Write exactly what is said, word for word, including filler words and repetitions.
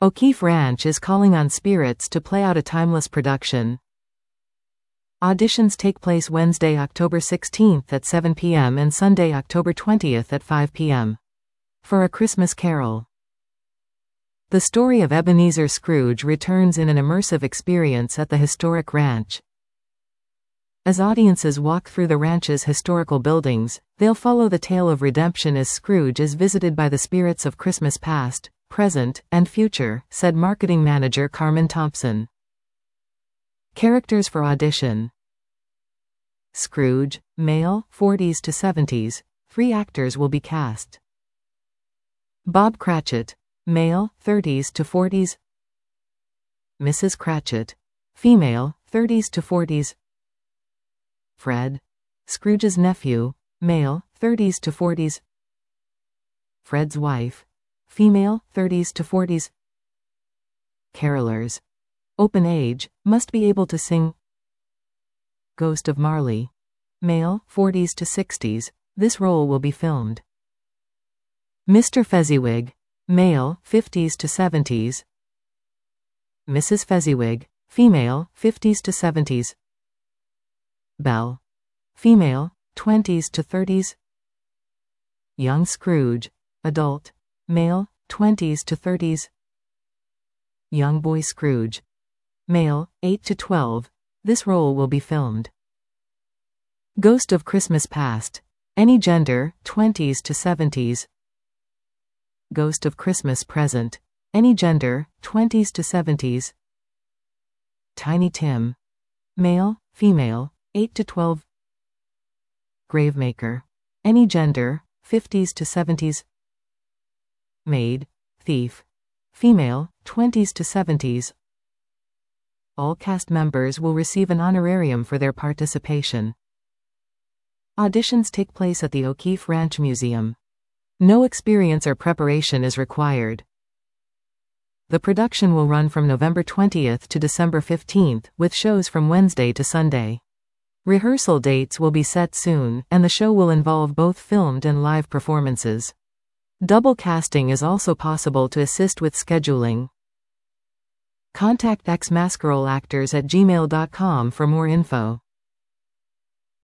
O'Keefe Ranch is calling on spirits to play out a timeless production. Auditions take place Wednesday, October sixteenth at seven p m and Sunday, October twentieth at five p m For A Christmas Carol. The story of Ebenezer Scrooge returns in an immersive experience at the historic ranch. As audiences walk through the ranch's historical buildings, they'll follow the tale of redemption as Scrooge is visited by the spirits of Christmas past, present, and future, said marketing manager Carmen Thompson. Characters for audition. Scrooge, male, forties to seventies. Three actors will be cast. Bob Cratchit, male, thirties to forties. Missus Cratchit, female, thirties to forties. Fred, Scrooge's nephew, male, thirties to forties. Fred's wife, female, thirties to forties. Carolers. Open age, must be able to sing. Ghost of Marley, male, forties to sixties. This role will be filmed. Mister Fezziwig, male, fifties to seventies. Missus Fezziwig, female, fifties to seventies. Belle, female, twenties to thirties. Young Scrooge, adult, male, twenties to thirties. Young Boy Scrooge, male, eight to twelve. This role will be filmed. Ghost of Christmas Past, any gender, twenties to seventies. Ghost of Christmas Present, any gender, twenties to seventies. Tiny Tim, male, female, eight to twelve. Gravemaker, any gender, fifties to seventies. Maid, thief, female, twenties to seventies. All cast members will receive an honorarium for their participation. Auditions take place at the O'Keefe Ranch Museum. No experience or preparation is required. The production will run from November twentieth to December fifteenth, with shows from Wednesday to Sunday. Rehearsal dates will be set soon, and the show will involve both filmed and live performances. Double casting is also possible to assist with scheduling. Contact xmascarolactors at gmail dot com for more info.